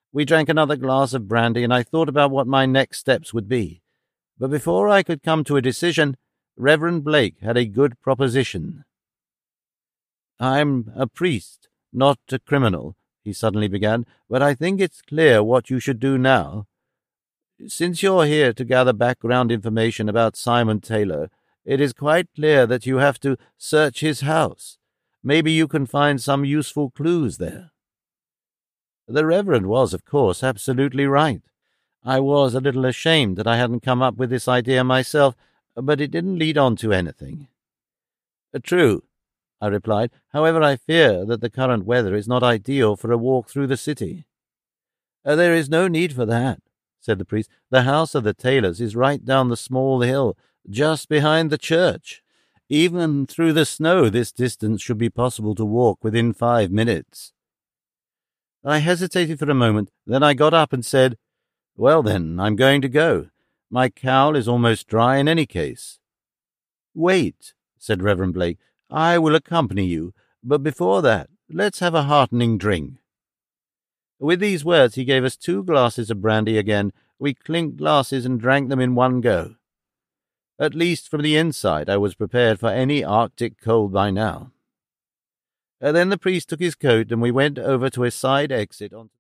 We drank another glass of brandy, and I thought about what my next steps would be. But before I could come to a decision, Reverend Blake had a good proposition. "I'm a priest, not a criminal," he suddenly began, "but I think it's clear what you should do now. Since you're here to gather background information about Simon Taylor, it is quite clear that you have to search his house. Maybe you can find some useful clues there." The Reverend was, of course, absolutely right. I was a little ashamed that I hadn't come up with this idea myself, but it didn't lead on to anything. "True," I replied. "However, I fear that the current weather is not ideal for a walk through the city." "There is no need for that," said the priest. "The house of the Taylors is right down the small hill, just behind the church. Even through the snow, this distance should be possible to walk within 5 minutes." I hesitated for a moment, then I got up and said, "Well then, I'm going to go. My cowl is almost dry in any case." "Wait," said Reverend Blake. "I will accompany you, but before that, let's have a heartening drink." With these words he gave us 2 glasses of brandy again. We clinked glasses and drank them in one go. At least from the inside I was prepared for any Arctic cold by now. Then the priest took his coat and we went over to a side exit onto